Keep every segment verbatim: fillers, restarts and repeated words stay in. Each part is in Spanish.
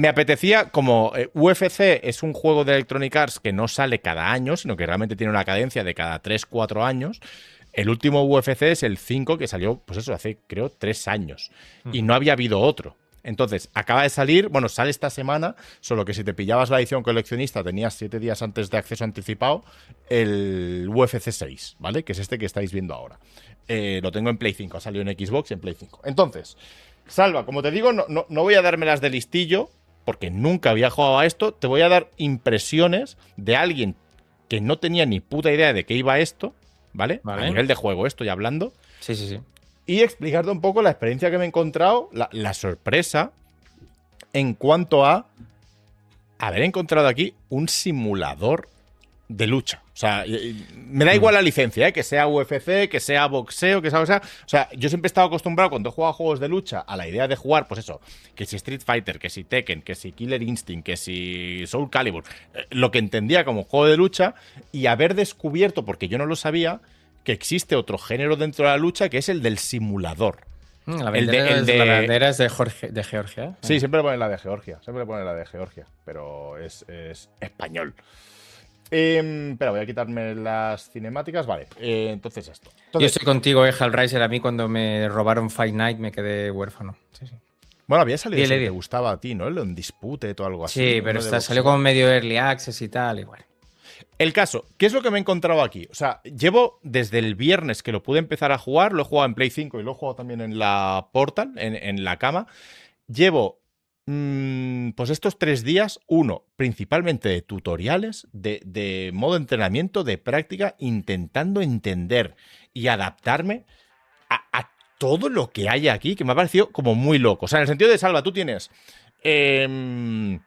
me apetecía, como eh, U F C es un juego de Electronic Arts que no sale cada año, sino que realmente tiene una cadencia de cada tres cuatro años. El último U F C es el cinco, que salió, pues eso, hace, creo, tres años. Uh-huh. Y no había habido otro. Entonces, acaba de salir, bueno, sale esta semana, solo que si te pillabas la edición coleccionista tenías siete días antes de acceso anticipado, el U F C seis, ¿vale? Que es este que estáis viendo ahora. Eh, lo tengo en Play cinco, ha salido en Xbox y en Play cinco. Entonces, Salva, como te digo, no, no, no voy a dármelas de listillo, porque nunca había jugado a esto, te voy a dar impresiones de alguien que no tenía ni puta idea de qué iba esto, ¿vale? Vale. A nivel de juego estoy hablando. Sí, sí, sí. Y explicarte un poco la experiencia que me he encontrado, la, la sorpresa en cuanto a haber encontrado aquí un simulador de lucha. O sea, me da igual la licencia, ¿eh? Que sea U F C, que sea boxeo, que sea, o sea, o sea, yo siempre he estado acostumbrado cuando he jugado a juegos de lucha a la idea de jugar, pues eso, que si Street Fighter, que si Tekken, que si Killer Instinct, que si Soul Calibur, eh, lo que entendía como juego de lucha, y haber descubierto, porque yo no lo sabía, que existe otro género dentro de la lucha que es el del simulador. La bandera, el de, el de... La bandera es de, Jorge, de Georgia. Sí, siempre le ponen la de Georgia. Siempre le ponen la de Georgia. Pero es, es español. Eh, espera, voy a quitarme las cinemáticas. Vale, eh, entonces esto. Entonces, yo estoy contigo, eh, Hellraiser. A mí cuando me robaron Fight Night me quedé huérfano. Sí, sí. Bueno, había salido ese que te gustaba a ti, ¿no? El Undisputed o algo así. Sí, pero está, salió como medio early access y tal. Y bueno. El caso, ¿qué es lo que me he encontrado aquí? O sea, llevo desde el viernes que lo pude empezar a jugar, lo he jugado en Play cinco y lo he jugado también en la Portal, en, en la cama. Llevo, mmm, pues estos tres días, uno, principalmente de tutoriales, de, de modo de entrenamiento, de práctica, intentando entender y adaptarme a, a todo lo que hay aquí, que me ha parecido como muy loco. O sea, en el sentido de, Salva, tú tienes eh,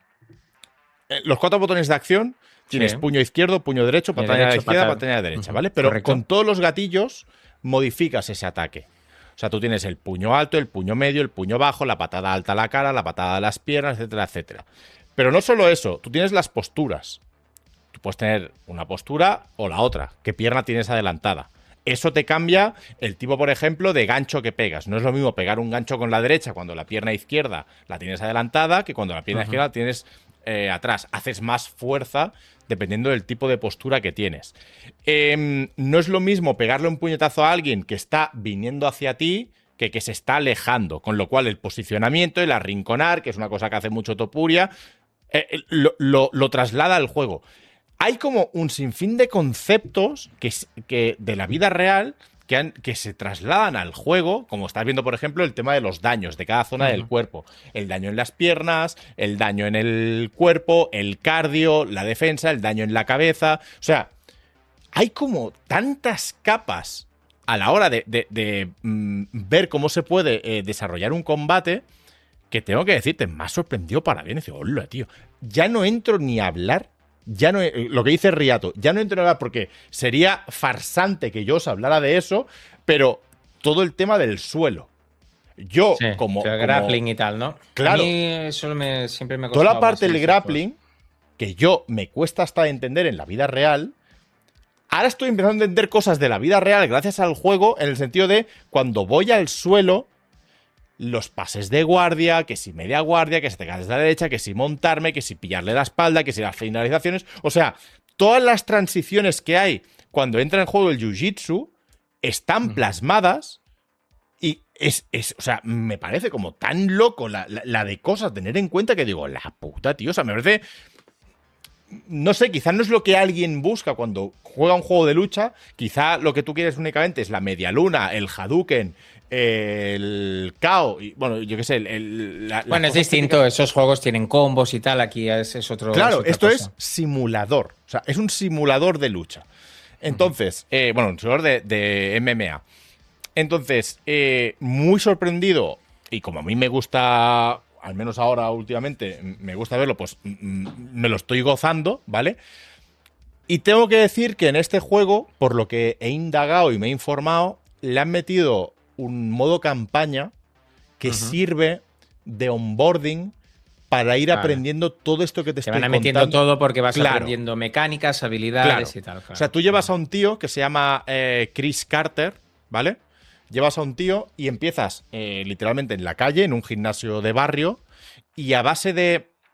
los cuatro botones de acción. Tienes sí. puño izquierdo, puño derecho, pantalla de izquierda, pantalla de derecha, ¿vale? Pero correcto. Con todos los gatillos modificas ese ataque. O sea, tú tienes el puño alto, el puño medio, el puño bajo, la patada alta a la cara, la patada a las piernas, etcétera, etcétera. Pero no solo eso, tú tienes las posturas. Tú puedes tener una postura o la otra. ¿Qué pierna tienes adelantada? Eso te cambia el tipo, por ejemplo, de gancho que pegas. No es lo mismo pegar un gancho con la derecha cuando la pierna izquierda la tienes adelantada que cuando la pierna uh-huh. izquierda la tienes eh, atrás. Haces más fuerza dependiendo del tipo de postura que tienes. Eh, no es lo mismo pegarle un puñetazo a alguien que está viniendo hacia ti que que se está alejando, con lo cual el posicionamiento, el arrinconar, que es una cosa que hace mucho Topuria, eh, lo, lo, lo traslada al juego. Hay como un sinfín de conceptos que, que de la vida real que, han, que se trasladan al juego, como estás viendo, por ejemplo, el tema de los daños de cada zona uh-huh. del cuerpo. El daño en las piernas, el daño en el cuerpo, el cardio, la defensa, el daño en la cabeza. O sea, hay como tantas capas a la hora de, de, de mm, ver cómo se puede eh, desarrollar un combate que tengo que decirte, me ha sorprendido para bien. Y digo, hola, tío, ya no entro ni a hablar. Ya no, lo que dice Riato, ya no entro en hablar porque sería farsante que yo os hablara de eso, pero todo el tema del suelo. Yo, sí, como, como. grappling y tal, ¿no? Claro. A mí eso me, siempre me ha costado. Toda la parte del grappling, que yo me cuesta hasta entender en la vida real. Ahora estoy empezando a entender cosas de la vida real gracias al juego, en el sentido de cuando voy al suelo. Los pases de guardia, que si media guardia, que si te caes de la derecha, que si montarme, que si pillarle la espalda, que si las finalizaciones. O sea, todas las transiciones que hay cuando entra en juego el jiu-jitsu están plasmadas y es, es, o sea, me parece como tan loco la, la, la de cosas a tener en cuenta que digo, la puta, tío, o sea, me parece... No sé, quizá no es lo que alguien busca cuando juega un juego de lucha, quizá lo que tú quieres únicamente es la media luna, el Hadouken, el K O, y bueno, yo qué sé, el, el, la, bueno, es distinto, que... esos juegos tienen combos y tal, aquí es, es otro. Claro, es esto cosa. Es simulador, o sea, es un simulador de lucha. Entonces, uh-huh. eh, bueno, un simulador de, de M M A. Entonces, eh, muy sorprendido, y como a mí me gusta, al menos ahora últimamente, me gusta verlo, pues me lo estoy gozando, ¿vale? Y tengo que decir que en este juego, por lo que he indagado y me he informado, le han metido un modo campaña que uh-huh. sirve de onboarding para ir vale. aprendiendo todo esto que te, te estoy contando. Te van metiendo todo porque vas claro. aprendiendo mecánicas, habilidades claro. y tal. Claro. O sea, tú llevas a un tío que se llama eh, Chris Carter, ¿vale? Llevas a un tío y empiezas eh, literalmente en la calle, en un gimnasio de barrio, y a base de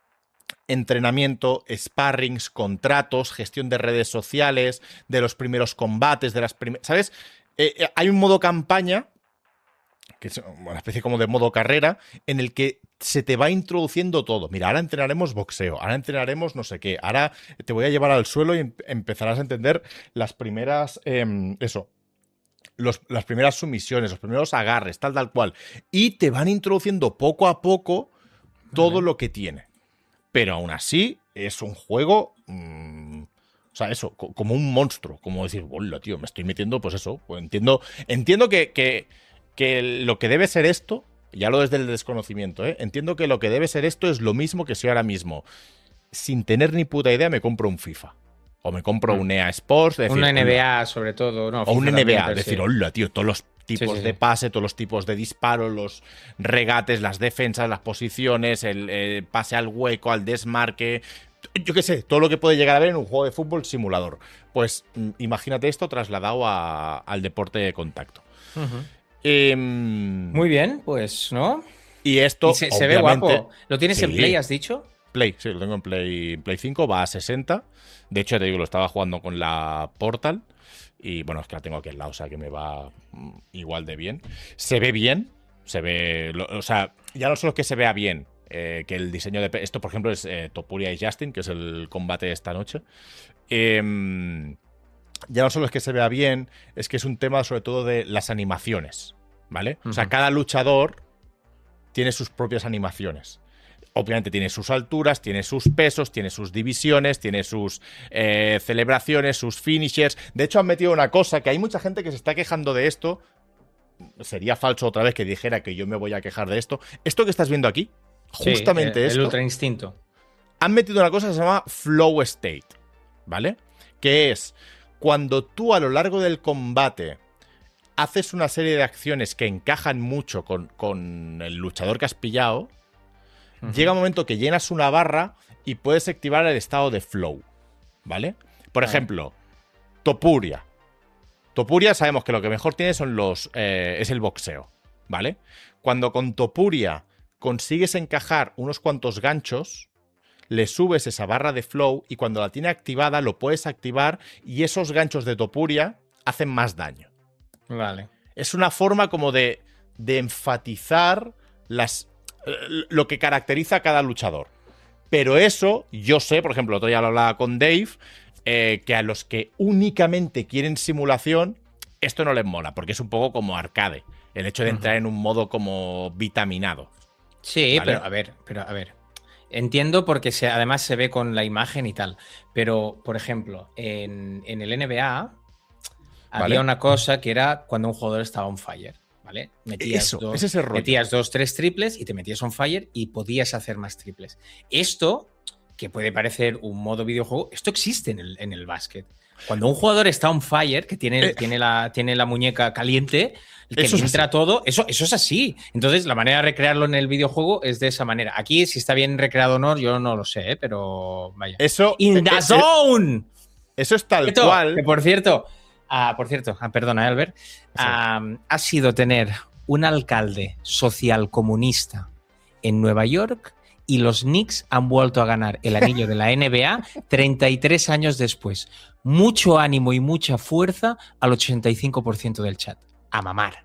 entrenamiento, sparrings, contratos, gestión de redes sociales, de los primeros combates, de las primeras... ¿Sabes? Eh, eh, hay un modo campaña, que es una especie como de modo carrera, en el que se te va introduciendo todo. Mira, ahora entrenaremos boxeo, ahora entrenaremos no sé qué, ahora te voy a llevar al suelo y em empezarás a entender las primeras... Eh, eso... Los, las primeras sumisiones, los primeros agarres, tal, tal cual. Y te van introduciendo poco a poco todo vale. lo que tiene. Pero aún así, es un juego... Mmm, o sea, eso, co como un monstruo. Como decir, hola, tío, me estoy metiendo, pues eso. Pues entiendo entiendo que, que, que lo que debe ser esto, ya lo desde el desconocimiento, ¿eh? Entiendo que lo que debe ser esto es lo mismo que si ahora mismo, sin tener ni puta idea, me compro un FIFA. O me compro un E A Sports. Decir, una N B A, sobre todo. No, o un N B A. Es decir, hola, tío, todos los tipos sí, sí, de pase, todos los tipos de disparo, los regates, las defensas, las posiciones, el eh, pase al hueco, al desmarque. Yo qué sé, todo lo que puede llegar a ver en un juego de fútbol simulador. Pues imagínate esto trasladado a, al deporte de contacto. Uh-huh. eh, Muy bien, pues, ¿no? Y esto, y se, se ve guapo. ¿Lo tienes sí. en Play, has dicho? Play, sí, lo tengo en Play, Play cinco, va a sesenta. De hecho, te digo, lo estaba jugando con la Portal. Y bueno, es que la tengo aquí al lado, o sea que me va igual de bien. Se ve bien, se ve... O sea, ya no solo que se vea bien, eh, que el diseño de... Esto, por ejemplo, es eh, Topuria y Justin, que es el combate de esta noche. Eh, ya no solo es que se vea bien, es que es un tema sobre todo de las animaciones, ¿vale? Uh-huh. O sea, cada luchador tiene sus propias animaciones. Obviamente tiene sus alturas, tiene sus pesos, tiene sus divisiones, tiene sus eh, celebraciones, sus finishers. De hecho, han metido una cosa que hay mucha gente que se está quejando de esto. Sería falso otra vez que dijera que yo me voy a quejar de esto. Esto que estás viendo aquí, justamente sí, el, esto. El Ultra Instinto. Han metido una cosa que se llama Flow State, ¿vale? Que es cuando tú a lo largo del combate haces una serie de acciones que encajan mucho con, con el luchador que has pillado. Uh-huh. Llega un momento que llenas una barra y puedes activar el estado de flow, ¿vale? Por uh-huh. ejemplo, Topuria. Topuria sabemos que lo que mejor tiene son los eh, es el boxeo, ¿vale? Cuando con Topuria consigues encajar unos cuantos ganchos, le subes esa barra de flow y cuando la tiene activada lo puedes activar y esos ganchos de Topuria hacen más daño. Vale. Es una forma como de, de enfatizar las... lo que caracteriza a cada luchador. Pero eso, yo sé, por ejemplo, otro día lo hablaba con Dave, eh, que a los que únicamente quieren simulación, esto no les mola, porque es un poco como arcade. El hecho de entrar uh-huh. en un modo como vitaminado. Sí, ¿vale? pero a ver, pero a ver. Entiendo porque se, además se ve con la imagen y tal. Pero, por ejemplo, en, en el N B A había ¿vale? una cosa que era cuando un jugador estaba on fire. ¿Vale? Metías, Eso, dos, ese es el rollo. metías dos, tres triples y te metías on fire y podías hacer más triples. Esto, que puede parecer un modo videojuego, esto existe en el, en el básquet. Cuando un jugador está on fire, que tiene, eh, tiene, la, tiene la muñeca caliente, que le entra todo, eso, eso es así. Entonces, la manera de recrearlo en el videojuego es de esa manera. Aquí, si está bien recreado o no, yo no lo sé, ¿eh? Pero vaya. Eso, ¡In the eh, zone! Eso es tal Esto, cual. Que por cierto... Ah, por cierto, ah, perdona, Albert, sí. ah, ha sido tener un alcalde social comunista en Nueva York y los Knicks han vuelto a ganar el anillo de la N B A treinta y tres años después. Mucho ánimo y mucha fuerza al ochenta y cinco por ciento del chat. A mamar.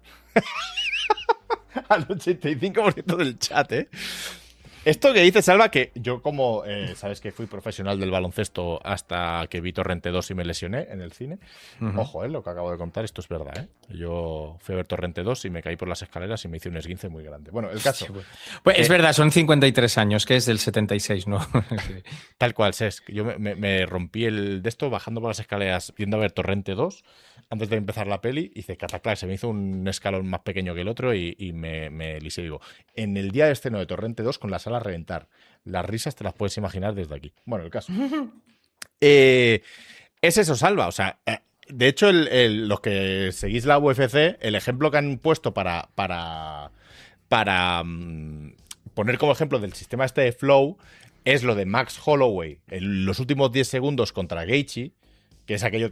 Al ochenta y cinco por ciento del chat, ¿eh? Esto que dice Salva, que yo como, eh, sabes que fui profesional del baloncesto hasta que vi Torrente dos y me lesioné en el cine. Uh-huh. Ojo, eh, lo que acabo de contar, esto es verdad, ¿eh? Yo fui a ver Torrente dos y me caí por las escaleras y me hice un esguince muy grande. Bueno, el caso... Sí, bueno. Pues eh, es verdad, son cincuenta y tres años, que es del setenta y seis, ¿no? Tal cual, Ses. Yo me, me, me rompí el de esto bajando por las escaleras, yendo a ver Torrente dos, antes de empezar la peli, hice cataclac, se me hizo un escalón más pequeño que el otro y, y me, me lisé. Digo, en el día de estreno de Torrente dos, con la sala a reventar, las risas te las puedes imaginar desde aquí. Bueno, el caso. eh, es eso, Salva. O sea, eh, de hecho, el, el, los que seguís la U F C, el ejemplo que han puesto para, para, para um, poner como ejemplo del sistema este de Flow es lo de Max Holloway en los últimos diez segundos contra Gaethje, que es aquello que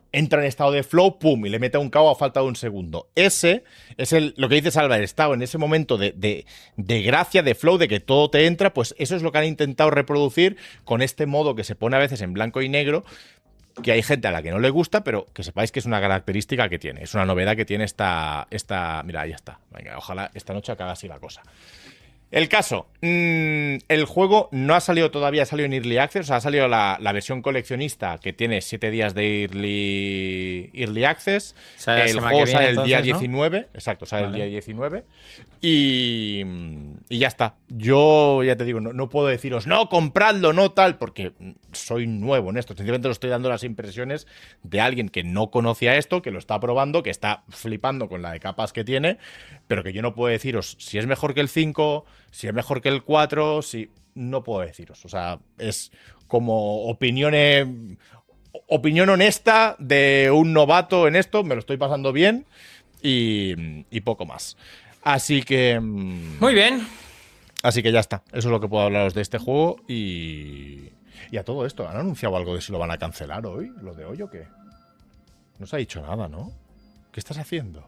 entra en estado de flow, pum, y le mete un K O a falta de un segundo. Ese es el, lo que dice Salva, el estado en ese momento de, de, de gracia, de flow, de que todo te entra, pues eso es lo que han intentado reproducir con este modo que se pone a veces en blanco y negro, que hay gente a la que no le gusta, pero que sepáis que es una característica que tiene, es una novedad que tiene esta... esta mira, ya está. Venga, ojalá esta noche acabe así la cosa. El caso, mmm, el juego no ha salido todavía, ha salido en Early Access, o sea, ha salido la, la versión coleccionista que tiene siete días de Early, early Access. O sea, el juego sale el día ¿no? diecinueve, exacto, sale vale. el día diecinueve y, y ya está. Yo ya te digo, no, no puedo deciros, no, compradlo, no tal, porque soy nuevo en esto. Sencillamente os estoy dando las impresiones de alguien que no conocía esto, que lo está probando, que está flipando con la de capas que tiene, pero que yo no puedo deciros si es mejor que el cinco... si es mejor que el cuatro, si no puedo deciros. O sea, es como opinión, opinión honesta de un novato en esto. Me lo estoy pasando bien y, y poco más. Así que... Muy bien. Así que ya está. Eso es lo que puedo hablaros de este juego. Y, y a todo esto, ¿han anunciado algo de si lo van a cancelar hoy? ¿Lo de hoy o qué? No se ha dicho nada, ¿no? ¿Qué estás haciendo?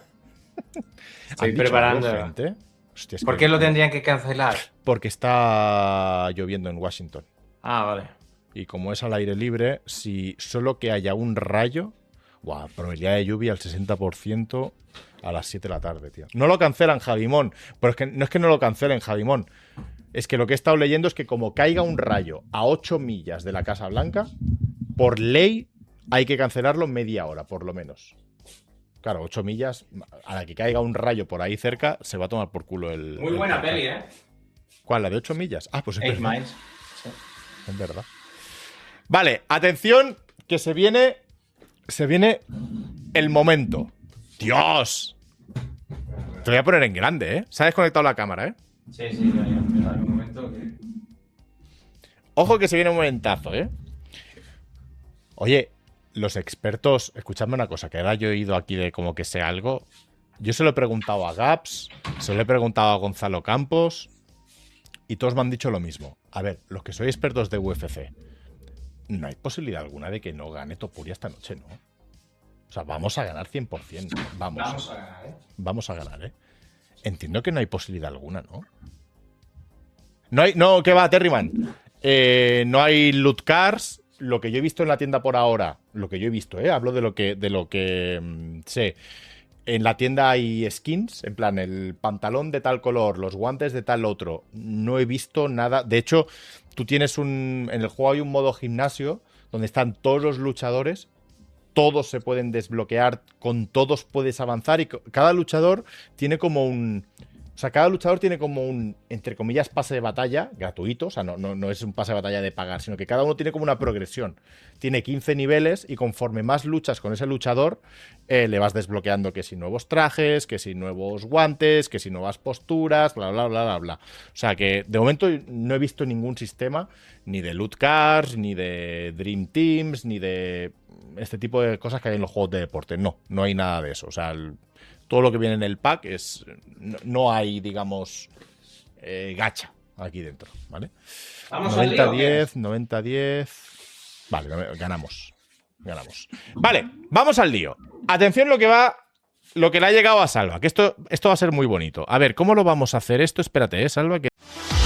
Estoy preparando. Algo, gente? Hostia, es ¿Por que... qué lo tendrían que cancelar? Porque está lloviendo en Washington. Ah, vale. Y como es al aire libre, si solo que haya un rayo, ¡guau! Probabilidad de lluvia al sesenta por ciento a las siete de la tarde, tío. No lo cancelan, Javimón. Pero es que no es que no lo cancelen, Javimón. Es que lo que he estado leyendo es que como caiga un rayo a ocho millas de la Casa Blanca, por ley hay que cancelarlo media hora, por lo menos. Claro, ocho millas, a la que caiga un rayo por ahí cerca, se va a tomar por culo el... Muy el buena portal. peli, ¿eh? ¿Cuál? ¿La de ocho millas? Ah, pues es Eight verdad. Miles. Sí. Es verdad. Vale, atención, que se viene... Se viene el momento. ¡Dios! Te voy a poner en grande, ¿eh? Se ha desconectado la cámara, ¿eh? Sí, sí, hay un momento que... Ojo que se viene un momentazo, ¿eh? Oye... Los expertos, escuchadme una cosa, que ahora yo he oído aquí de como que sé algo. Yo se lo he preguntado a Gaps, se lo he preguntado a Gonzalo Campos y todos me han dicho lo mismo. A ver, los que sois expertos de U F C, no hay posibilidad alguna de que no gane Topuria esta noche, ¿no? O sea, vamos a ganar cien por ciento. Vamos. Vamos a ganar, ¿eh? Vamos a ganar, ¿eh? Entiendo que no hay posibilidad alguna, ¿no? No hay, no, ¿qué va, Terryman? Eh, no hay loot cars. Lo que yo he visto en la tienda por ahora, lo que yo he visto, ¿eh? Hablo de lo que, de lo que mmm, sé. En la tienda hay skins, en plan, el pantalón de tal color, los guantes de tal otro. No he visto nada. De hecho, tú tienes un... En el juego hay un modo gimnasio donde están todos los luchadores. Todos se pueden desbloquear, con todos puedes avanzar y cada luchador tiene como un... O sea, cada luchador tiene como un, entre comillas, pase de batalla gratuito. O sea, no, no, no es un pase de batalla de pagar, sino que cada uno tiene como una progresión. Tiene quince niveles y conforme más luchas con ese luchador, eh, le vas desbloqueando que si nuevos trajes, que si nuevos guantes, que si nuevas posturas, bla, bla, bla, bla, bla. O sea, que de momento no he visto ningún sistema, ni de loot cars, ni de Dream Teams, ni de este tipo de cosas que hay en los juegos de deporte. No, no hay nada de eso. O sea, el... Todo lo que viene en el pack es... No, no hay, digamos, eh, gacha aquí dentro, ¿vale? noventa diez, noventa diez... Vale, ganamos. Ganamos. Vale, vamos al lío. Atención lo que va... Lo que le ha llegado a Salva, que esto, esto va a ser muy bonito. A ver, ¿cómo lo vamos a hacer esto? Espérate, ¿eh, Salva? Que...